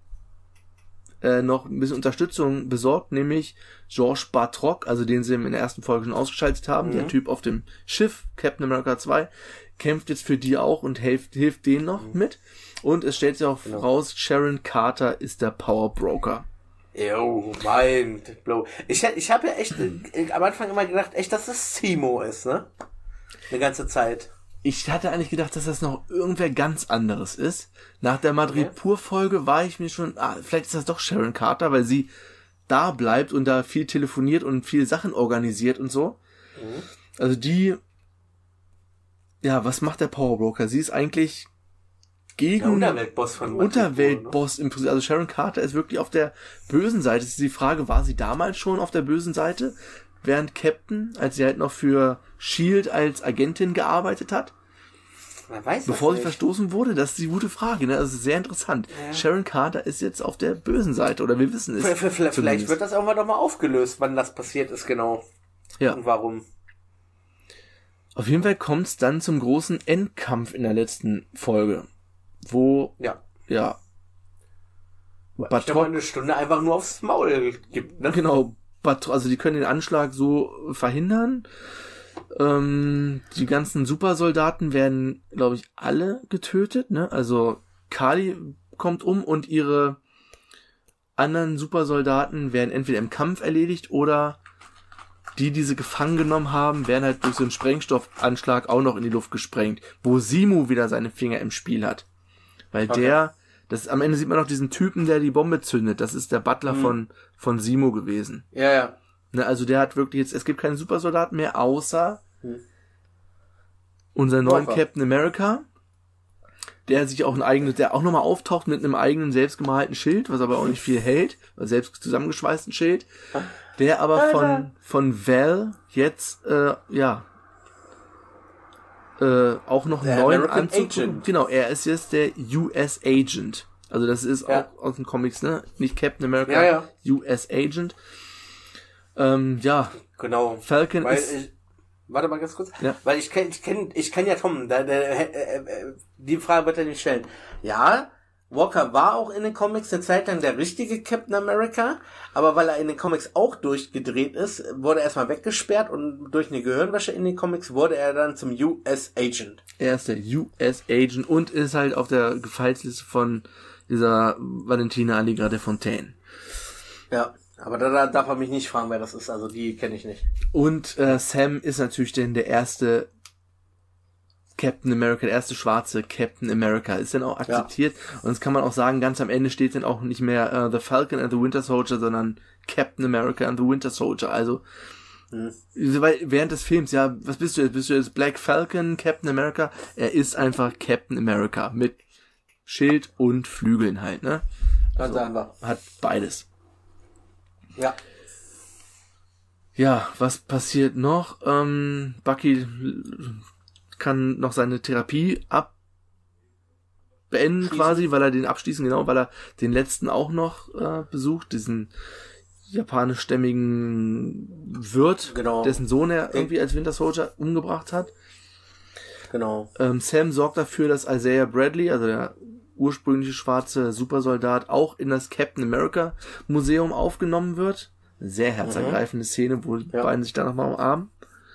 äh, noch ein bisschen Unterstützung besorgt, nämlich George Batroc, also den sie in der ersten Folge schon ausgeschaltet haben, mhm. der Typ auf dem Schiff, Captain America zwei, kämpft jetzt für die auch und hilft, hilft denen noch mhm. mit. Und es stellt sich auch genau. raus, Sharon Carter ist der Power Broker. Yo, mind blow. Ich, ich habe ja echt äh, am Anfang immer gedacht, echt, dass es Zemo ist, ne? Eine ganze Zeit. Ich hatte eigentlich gedacht, dass das noch irgendwer ganz anderes ist. Nach der Madrid-Pur-Folge war ich mir schon, ah, vielleicht ist das doch Sharon Carter, weil sie da bleibt und da viel telefoniert und viel Sachen organisiert und so. Mhm. Also die, ja, was macht der Powerbroker? Sie ist eigentlich gegen der Unterweltboss von Madrid, Unterweltboss im Prinzip. Also Sharon Carter ist wirklich auf der bösen Seite. Es ist die Frage, war sie damals schon auf der bösen Seite? Während Captain, als sie halt noch für Shield als Agentin gearbeitet hat, man weiß bevor sie nicht. verstoßen wurde, das ist die gute Frage, ne? Das ist sehr interessant. Ja. Sharon Carter ist jetzt auf der bösen Seite, oder wir wissen es. Vielleicht, vielleicht, vielleicht wird das irgendwann nochmal aufgelöst, wann das passiert ist, genau. Ja. Und warum. Auf jeden Fall kommt es dann zum großen Endkampf in der letzten Folge, wo, ja, ja, Batroc eine Stunde einfach nur aufs Maul gibt, ne? Genau. Also die können den Anschlag so verhindern. Ähm, die ganzen Supersoldaten werden, glaube ich, alle getötet, ne? Also Kali kommt um und ihre anderen Supersoldaten werden entweder im Kampf erledigt oder die, die sie gefangen genommen haben, werden halt durch so einen Sprengstoffanschlag auch noch in die Luft gesprengt, wo Zemo wieder seine Finger im Spiel hat. Weil okay. der, das am Ende sieht man noch diesen Typen, der die Bombe zündet. Das ist der Butler hm. von von Zemo gewesen. Ja, ja. Ne, also der hat wirklich jetzt, es gibt keinen Supersoldaten mehr, außer hm. unseren neuen Walker. Captain America, der sich auch ein eigenes, der auch nochmal auftaucht mit einem eigenen selbstgemalten Schild, was aber auch nicht viel hält, also selbst zusammengeschweißten Schild, der aber von von Val jetzt, äh, ja, äh, auch noch einen neuen Anzug. Agent. Genau, er ist jetzt der U S Agent. Also das ist ja. auch aus den Comics, ne? Nicht Captain America, ja, ja. U S Agent. Ähm, ja. Genau. Falcon Weil ist... Ich, warte mal ganz kurz. Ja. Weil ich kenn, ich kenn, ich kenn ja Tom. Da, da, äh, äh, die Frage wird er nicht stellen. Ja, Walker war auch in den Comics eine Zeit lang der richtige Captain America, aber weil er in den Comics auch durchgedreht ist, wurde er erstmal weggesperrt und durch eine Gehirnwäsche in den Comics wurde er dann zum U S Agent. Er ist der U S Agent und ist halt auf der Gefallsliste von dieser Valentina Allegra de Fontaine. Ja, aber da, da darf er mich nicht fragen, wer das ist, also die kenne ich nicht. Und äh, Sam ist natürlich denn der erste Captain America, der erste schwarze Captain America, ist dann auch akzeptiert. Ja. Und das kann man auch sagen, ganz am Ende steht dann auch nicht mehr uh, The Falcon and the Winter Soldier, sondern Captain America and the Winter Soldier. Also, hm. weil während des Films, ja, was bist du jetzt? Bist du jetzt Black Falcon, Captain America? Er ist einfach Captain America mit Schild und Flügeln halt, ne? Ganz also, einfach. Hat beides. Ja. Ja, was passiert noch? Ähm, Bucky kann noch seine Therapie ab beenden Schließen. quasi, weil er den abschließen, genau, weil er den letzten auch noch äh, besucht, diesen japanischstämmigen Wirt, genau. dessen Sohn er irgendwie als Winter Soldier umgebracht hat. Genau. Ähm, Sam sorgt dafür, dass Isaiah Bradley, also der ursprüngliche schwarze Supersoldat, auch in das Captain America Museum aufgenommen wird. Sehr herzergreifende mhm. Szene, wo die ja. beiden sich da nochmal umarmen.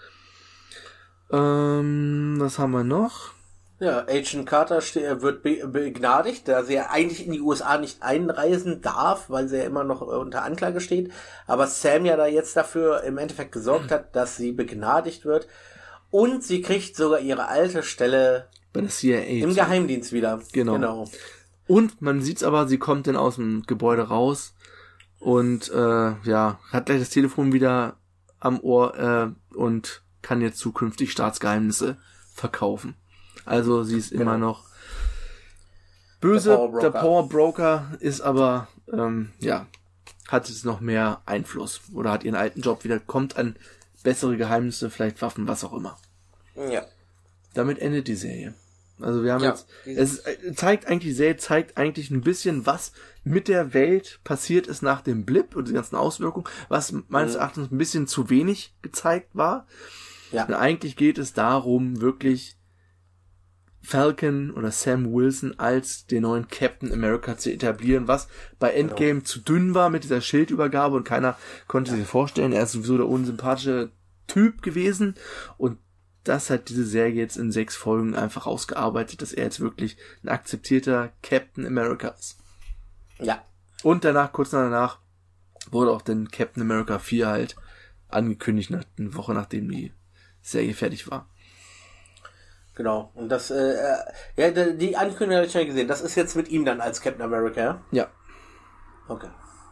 Ähm, was haben wir noch? Ja, Agent Carter ste- wird be- begnadigt, da sie ja eigentlich in die U S A nicht einreisen darf, weil sie ja immer noch unter Anklage steht. Aber Sam ja da jetzt dafür im Endeffekt gesorgt hat, dass sie begnadigt wird. Und sie kriegt sogar ihre alte Stelle bei der C I A im Geheimdienst wieder. Genau. genau. Und man sieht's aber, sie kommt dann aus dem Gebäude raus und äh, ja, hat gleich das Telefon wieder am Ohr äh, und kann jetzt zukünftig Staatsgeheimnisse verkaufen. Also sie ist genau. immer noch böse. Der Power, der Power Broker ist aber, ähm, ja, hat jetzt noch mehr Einfluss oder hat ihren alten Job wieder, kommt an bessere Geheimnisse, vielleicht Waffen, was auch immer. Ja. Damit endet die Serie. Also wir haben ja, jetzt, es zeigt eigentlich, die Serie zeigt eigentlich ein bisschen, was mit der Welt passiert ist nach dem Blip und die ganzen Auswirkungen, was meines mhm. Erachtens ein bisschen zu wenig gezeigt war. Ja. Und eigentlich geht es darum, wirklich Falcon oder Sam Wilson als den neuen Captain America zu etablieren, was bei Endgame genau. zu dünn war mit dieser Schildübergabe und keiner konnte ja. sich vorstellen, er ist sowieso der unsympathische Typ gewesen und das hat diese Serie jetzt in sechs Folgen einfach ausgearbeitet, dass er jetzt wirklich ein akzeptierter Captain America ist. Ja. Und danach, kurz danach, wurde auch dann Captain America vier halt angekündigt, nach, eine Woche nachdem die Serie fertig war. Genau. Und das, äh, ja, die Ankündigung habe ich schon gesehen. Das ist jetzt mit ihm dann als Captain America, ja? Ja. Okay.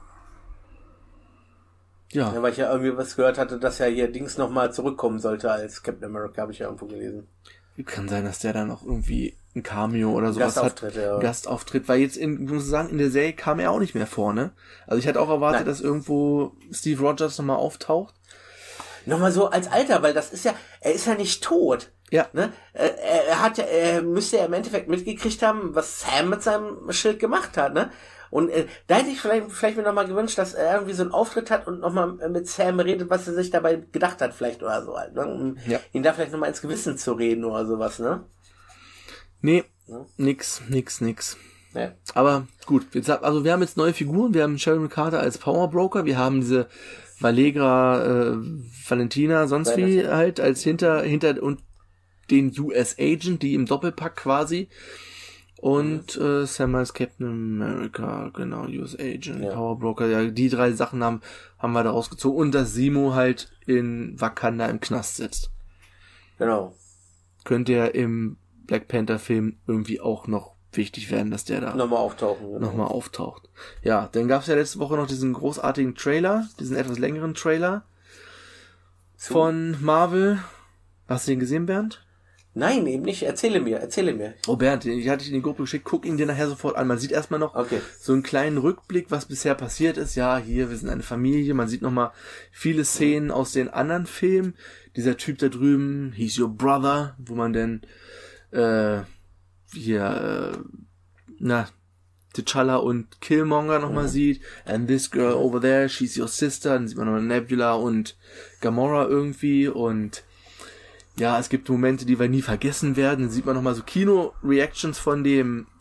Ja. ja. Weil ich ja irgendwie was gehört hatte, dass ja hier Dings nochmal zurückkommen sollte als Captain America, habe ich ja irgendwo gelesen. Kann sein, dass der dann noch irgendwie ein Cameo oder sowas Gastauftritt, hat. Ja. Gastauftritt, weil jetzt in, muss ich sagen, in der Serie kam er auch nicht mehr vor, ne? Also ich hatte auch erwartet, Nein. dass irgendwo Steve Rogers nochmal auftaucht. Nochmal so als Alter, weil das ist ja, er ist ja nicht tot. Ja. Ne? Er, er hat ja, er müsste ja im Endeffekt mitgekriegt haben, was Sam mit seinem Schild gemacht hat, ne? Und äh, da hätte ich vielleicht, vielleicht mir nochmal gewünscht, dass er irgendwie so einen Auftritt hat und nochmal mit Sam redet, was er sich dabei gedacht hat, vielleicht oder so halt, ne? Um ja. ihn da vielleicht nochmal ins Gewissen zu reden oder sowas, ne? Nee, ja. nix, nix, nix. Ja. Aber gut, jetzt, also wir haben jetzt neue Figuren, wir haben Sharon Carter als Power Broker, wir haben diese Valegra, äh, Valentina, sonst wie das halt als hinter, hinter und den U S Agent, die im Doppelpack quasi. Und mhm. äh, Sam als Captain America, genau, U S Agent, ja. Power Broker, ja, die drei Sachen haben, haben wir da rausgezogen. Und dass Zemo halt in Wakanda im Knast sitzt. Genau. Könnte ja im Black Panther Film irgendwie auch noch wichtig werden, dass der da nochmal auftauchen. Genau. Nochmal auftaucht. Ja, dann gab's ja letzte Woche noch diesen großartigen Trailer, diesen etwas längeren Trailer so. von Marvel. Hast du den gesehen, Bernd? Nein, eben nicht. Erzähle mir, erzähle mir. Oh Bernd, ich hatte dich in die GoPro geschickt, guck ihn dir nachher sofort an. Man sieht erstmal noch okay. so einen kleinen Rückblick, was bisher passiert ist. Ja, hier, wir sind eine Familie. Man sieht nochmal viele Szenen aus den anderen Filmen. Dieser Typ da drüben, he's your brother, wo man denn äh, hier, äh, na, T'Challa und Killmonger nochmal mhm. sieht. And this girl over there, she's your sister. Dann sieht man nochmal Nebula und Gamora irgendwie und ja, es gibt Momente, die wir nie vergessen werden. Dann sieht man nochmal so Kino-Reactions von dem, von der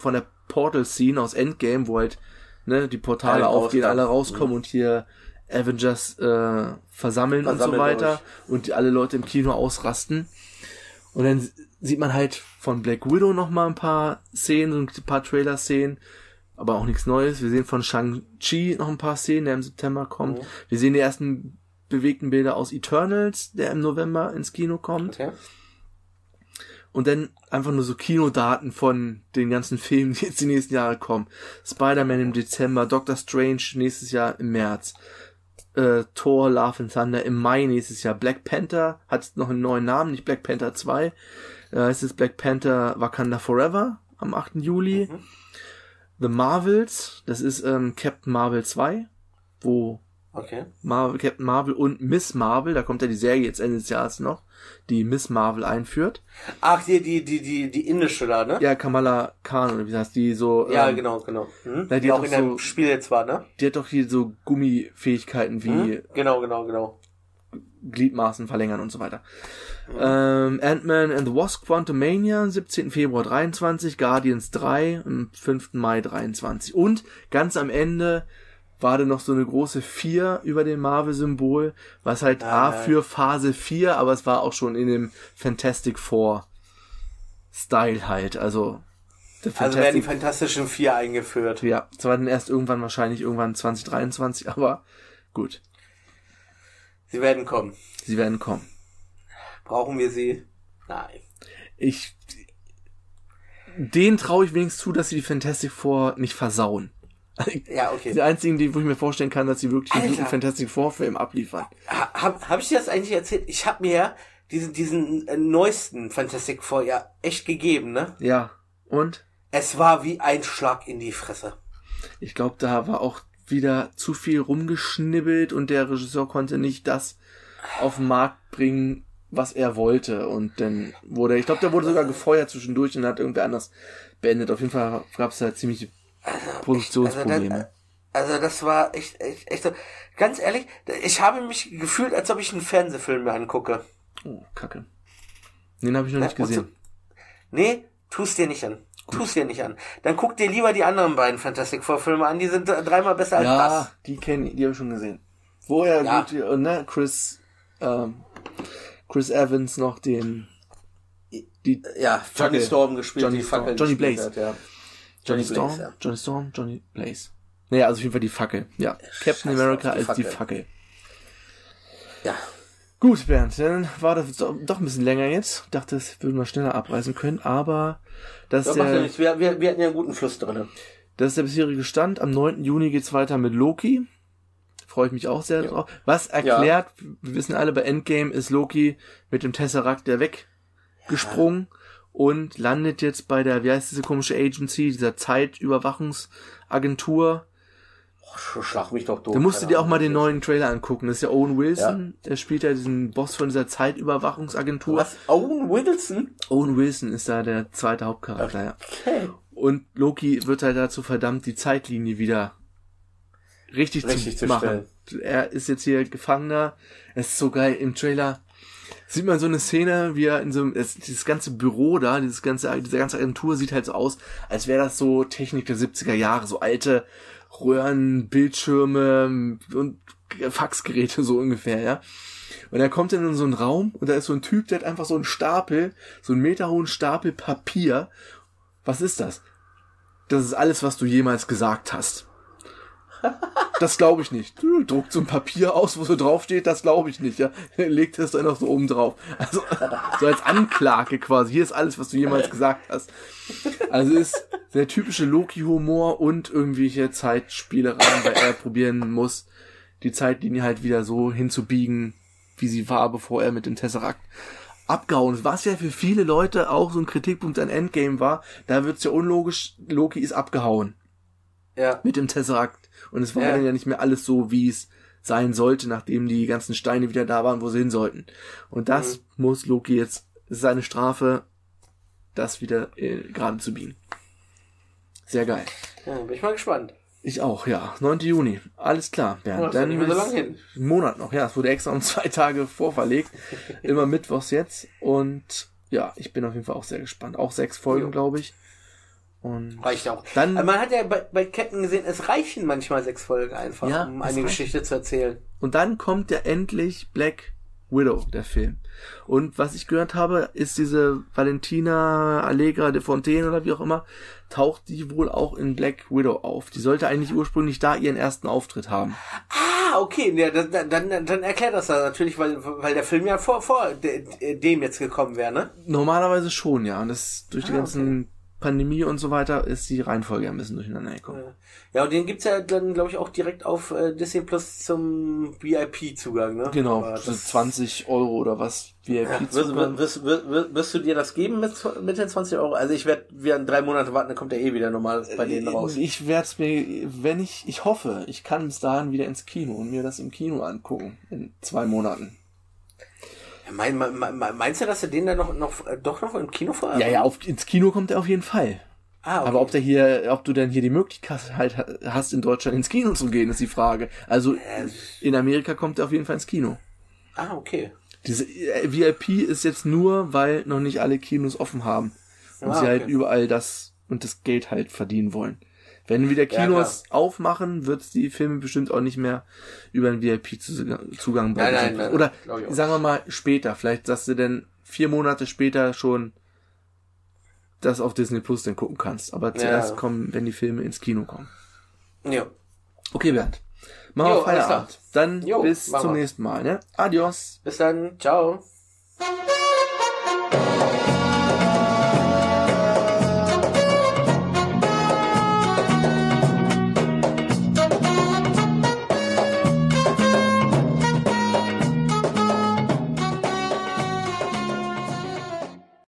Portal-Scene aus Endgame, wo halt ne, die Portale alle aufgehen, alle rauskommen mhm. und hier Avengers äh, versammeln und so weiter euch. Und die, alle Leute im Kino ausrasten. Und dann sieht man halt von Black Widow noch mal ein paar Szenen, ein paar Trailer-Szenen, aber auch nichts Neues. Wir sehen von Shang-Chi noch ein paar Szenen, der im September kommt. Mhm. Wir sehen die ersten bewegten Bilder aus Eternals, der im November ins Kino kommt. Okay. Und dann einfach nur so Kinodaten von den ganzen Filmen, die jetzt die nächsten Jahre kommen. Spider-Man im Dezember, Doctor Strange nächstes Jahr im März. Äh, Thor, Love and Thunder im Mai nächstes Jahr. Black Panther hat noch einen neuen Namen, nicht Black Panther zwei. Äh, es ist Black Panther Wakanda Forever am achten Juli. Mhm. The Marvels, das ist ähm, Captain Marvel zwei, wo okay. Marvel, Captain Marvel und Miss Marvel, da kommt ja die Serie jetzt Ende des Jahres noch, die Miss Marvel einführt. Ach, die, die, die, die, die indische da, ne? Ja, Kamala Khan, oder wie heißt die so... Ja, ähm, genau, genau. Hm? Die, die auch in so, einem Spiel jetzt war, ne? Die hat doch hier so Gummifähigkeiten wie... Hm? Genau, genau, genau. Gliedmaßen verlängern und so weiter. Mhm. Ähm, Ant-Man and the Wasp Quantumania, siebzehnten Februar dreiundzwanzig, Guardians drei, am fünften Mai dreiundzwanzig. Und ganz am Ende war da noch so eine große vier über dem Marvel-Symbol, was halt ah, A für Phase vier, aber es war auch schon in dem Fantastic Four Style halt, also also werden die Fantastischen Vier eingeführt. Ja, zwar dann erst irgendwann wahrscheinlich irgendwann zwanzig dreiundzwanzig, aber gut. Sie werden kommen. Sie werden kommen. Brauchen wir sie? Nein. Ich, denen traue ich wenigstens zu, dass sie die Fantastic Four nicht versauen. Ja, okay. Die einzigen, die, wo ich mir vorstellen kann, dass sie wirklich einen guten Fantastic Four Film abliefern. Habe hab ich dir das eigentlich erzählt? Ich habe mir diesen, diesen äh, neuesten Fantastic Four ja echt gegeben, ne? Ja. Und? Es war wie ein Schlag in die Fresse. Ich glaube, da war auch wieder zu viel rumgeschnibbelt und der Regisseur konnte nicht das auf den Markt bringen, was er wollte. Und dann wurde, ich glaube, der wurde sogar gefeuert zwischendurch und hat irgendwer anders beendet. Auf jeden Fall gab es da ziemliche Produktionsprobleme. Also, also das war echt, echt, echt so. Ganz ehrlich, ich habe mich gefühlt, als ob ich einen Fernsehfilm mir angucke. Oh, Kacke. Den habe ich noch Na, nicht gesehen. So, nee, tust dir nicht an. Gut. Tust dir nicht an. Dann guck dir lieber die anderen beiden Fantastic Four Filme an, die sind dreimal besser als ja, das. Ja, die kenne ich, die habe ich schon gesehen. Vorher ja. gut, ne, Chris, ähm, Chris Evans noch den, die, ja, Johnny Storm gespielt, Johnny die Storm, Fackel Johnny Blaze. Hat, ja. Johnny, Johnny Storm, Blaze, ja. Johnny Storm, Johnny Blaze. Naja, also auf jeden Fall die Fackel. Ja, Captain Scheiß America die als Fackel. die Fackel. Ja. Gut, Bernd, dann war das doch ein bisschen länger jetzt. Ich dachte, das würden wir schneller abreißen können, aber das ist der, ja wir, wir, wir hatten ja einen guten Fluss drin. Das ist der bisherige Stand. Am neunten Juni geht's weiter mit Loki. Freue ich mich auch sehr ja. drauf. Was erklärt, ja. wir wissen alle, bei Endgame ist Loki mit dem Tesseract der weggesprungen ja. und landet jetzt bei der, wie heißt diese komische Agency, dieser Zeitüberwachungsagentur. Schlag mich doch doof. Da musst du dir auch mal den neuen Trailer angucken. Das ist ja Owen Wilson. Ja. Der spielt ja diesen Boss von dieser Zeitüberwachungsagentur. Was? Owen Wilson? Owen Wilson ist da der zweite Hauptcharakter, ja. Okay. Und Loki wird halt dazu verdammt, die Zeitlinie wieder richtig, richtig zu, zu machen. Stellen. Er ist jetzt hier Gefangener. Es ist so geil. Im Trailer sieht man so eine Szene, wie er in so einem, das, dieses ganze Büro da, dieses ganze, diese ganze Agentur sieht halt so aus, als wäre das so Technik der siebziger Jahre, so alte Röhren, Bildschirme und Faxgeräte so ungefähr, ja. Und er kommt dann in so einen Raum und da ist so ein Typ, der hat einfach so einen Stapel, so einen meterhohen Stapel Papier. Was ist das? Das ist alles, was du jemals gesagt hast. Das glaube ich nicht. Du druckst so ein Papier aus, wo so draufsteht, das glaube ich nicht, ja. Legt es dann noch so oben drauf. Also, so als Anklage quasi. Hier ist alles, was du jemals gesagt hast. Also ist der typische Loki-Humor und irgendwelche Zeitspielereien, weil er probieren muss, die Zeitlinie halt wieder so hinzubiegen, wie sie war, bevor er mit dem Tesseract abgehauen ist. Was ja für viele Leute auch so ein Kritikpunkt an Endgame war, da wird's ja unlogisch, Loki ist abgehauen. Ja. Mit dem Tesseract. Und es war ja. dann ja nicht mehr alles so, wie es sein sollte, nachdem die ganzen Steine wieder da waren, wo sie hin sollten. Und das mhm. muss Loki jetzt, das ist seine Strafe, das wieder äh, gerade zu biegen. Sehr geil. Ja, bin ich mal gespannt. Ich auch, ja. neunten Juni. Alles klar, Bernd. Oh, dann nicht mehr so lange hin. Einen Monat noch, ja. Es wurde extra um zwei Tage vorverlegt. Immer mittwochs jetzt. Und ja, ich bin auf jeden Fall auch sehr gespannt. Auch sechs Folgen, glaube ich. Und reicht auch. Dann, Aber man hat ja bei, bei Captain gesehen, es reichen manchmal sechs Folgen einfach, ja, um eine Geschichte zu erzählen. Und dann kommt ja endlich Black Widow, der Film. Und was ich gehört habe, ist diese Valentina Allegra de Fontaine oder wie auch immer, taucht die wohl auch in Black Widow auf. Die sollte eigentlich ursprünglich da ihren ersten Auftritt haben. Ah, okay, ja, dann, dann, dann erklärt das da natürlich, weil, weil der Film ja vor, vor dem jetzt gekommen wäre, ne? Normalerweise schon, ja. Und das durch die ah, ganzen okay. Pandemie und so weiter ist die Reihenfolge ein bisschen durcheinander gekommen. Ja, und den gibt's ja dann, glaube ich, auch direkt auf äh, Disney Plus zum V I P-Zugang, ne? Genau, so zwanzig Euro oder was V I P-Zugang. Ja, wirst, wirst, wirst, wirst du dir das geben mit, mit den zwanzig Euro? Also ich werde wieder drei Monate warten, dann kommt der eh wieder normal bei denen raus. Ich werde es mir, wenn ich, ich hoffe, ich kann bis dahin wieder ins Kino und mir das im Kino angucken. In zwei Monaten. Mein, mein, mein, meinst du, dass er den dann noch, noch doch noch im Kino vorher? Ja, ja, auf, ins Kino kommt er auf jeden Fall. Ah, okay. Aber ob der hier, ob du denn hier die Möglichkeit halt hast, in Deutschland ins Kino zu gehen, ist die Frage. Also in Amerika kommt er auf jeden Fall ins Kino. Ah, okay. Diese V I P ist jetzt nur, weil noch nicht alle Kinos offen haben und ah, sie halt okay. überall das und das Geld halt verdienen wollen. Wenn wieder Kinos ja, aufmachen, wird es die Filme bestimmt auch nicht mehr über einen V I P-Zugang nein, nein, nein, oder sagen wir mal später. Vielleicht, dass du denn vier Monate später schon das auf Disney Plus dann gucken kannst. Aber zuerst ja. kommen, wenn die Filme ins Kino kommen. Ja. Okay, Bernd. Machen wir Feierabend. Dann jo, bis zum wir. nächsten Mal. Ne? Adios. Bis dann. Ciao.